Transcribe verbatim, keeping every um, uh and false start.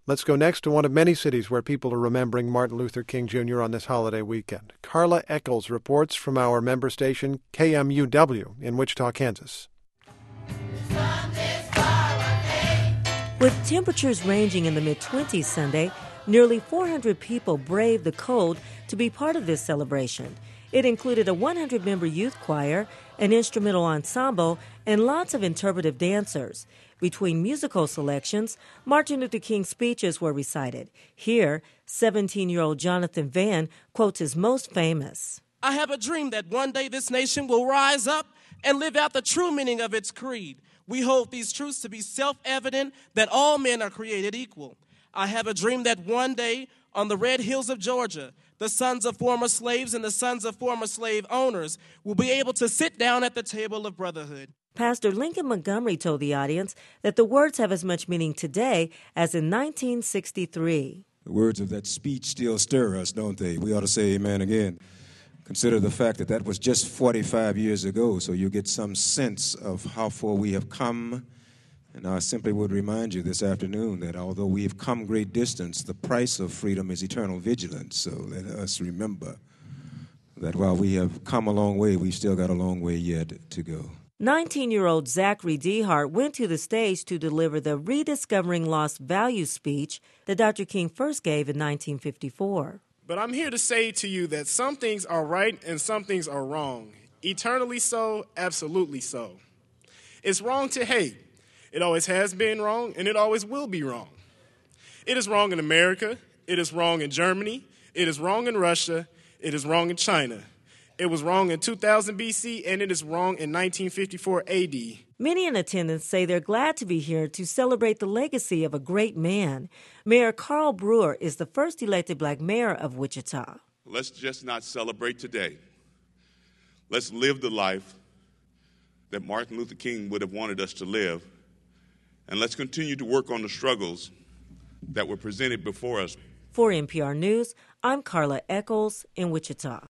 Let's go next to one of many cities where people are remembering Martin Luther King Junior on this holiday weekend. Carla Eccles reports from our member station K M U W in Wichita, Kansas. With temperatures ranging in the mid-twenties Sunday, nearly four hundred people braved the cold to be part of this celebration. It included a one hundred member youth choir, an instrumental ensemble, and lots of interpretive dancers. Between musical selections, Martin Luther King speeches were recited. Here, seventeen-year-old Jonathan Vann quotes his most famous. I have a dream that one day this nation will rise up and live out the true meaning of its creed. We hold these truths to be self-evident, that all men are created equal. I have a dream that one day on the red hills of Georgia, the sons of former slaves and the sons of former slave owners will be able to sit down at the table of brotherhood. Pastor Lincoln Montgomery told the audience that the words have as much meaning today as in nineteen sixty-three. The words of that speech still stir us, don't they? We ought to say amen again. Consider the fact that that was just forty-five years ago, so you get some sense of how far we have come. And I simply would remind you this afternoon that although we have come great distance, the price of freedom is eternal vigilance. So let us remember that while we have come a long way, we've still got a long way yet to go. nineteen-year-old Zachary Dehart went to the stage to deliver the Rediscovering Lost Values speech that Doctor King first gave in nineteen fifty-four. But I'm here to say to you that some things are right and some things are wrong. Eternally so, absolutely so. It's wrong to hate. It always has been wrong, and it always will be wrong. It is wrong in America. It is wrong in Germany. It is wrong in Russia. It is wrong in China. It was wrong in two thousand B C, and it is wrong in nineteen fifty-four A D. Many in attendance say they're glad to be here to celebrate the legacy of a great man. Mayor Carl Brewer is the first elected black mayor of Wichita. Let's just not celebrate today. Let's live the life that Martin Luther King would have wanted us to live. And let's continue to work on the struggles that were presented before us. For N P R News, I'm Carla Eccles in Wichita.